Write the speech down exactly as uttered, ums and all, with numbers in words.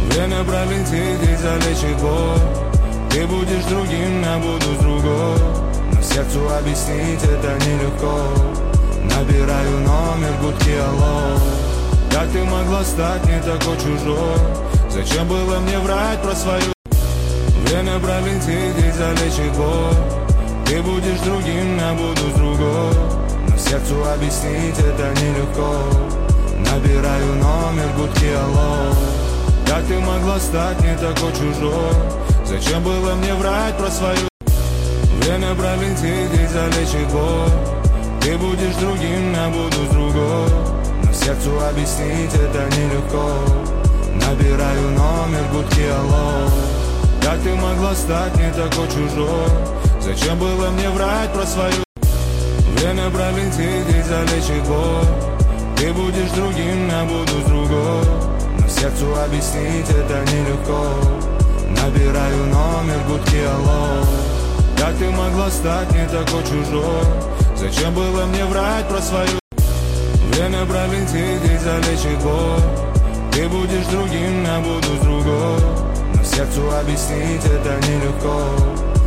Время пролетит и залечит боль. Ты будешь другим, я буду с другой. Но сердцу объяснить это нелегко. Набираю номер, гудки, алло. Как ты могла стать не такой чужой? Зачем было мне врать про свою? Время пролетит и залечит боль. Ты будешь другим, я буду с другой. Но сердцу объяснить это нелегко. Набираю номер, гудки, алло. Как ты могла стать не такой чужой? Зачем было мне врать про свою? Время пролетит и залечит боль. Ты будешь другим, я буду с другой. Но сердцу объяснить это нелегко. Набираю номер, гудки, алло. Как ты могла стать не такой чужой? Зачем было мне врать про свою? Время пролетит и залечит боль. Ты будешь другим, я буду с другой. Но сердцу объяснить это нелегко. Набираю номер, гудки, алло. Как ты могла стать не такой чужой? Зачем было мне врать про свою? Время пролетит и залечит боль. Ты будешь другим, я буду с другой. Но сердцу объяснить это нелегко.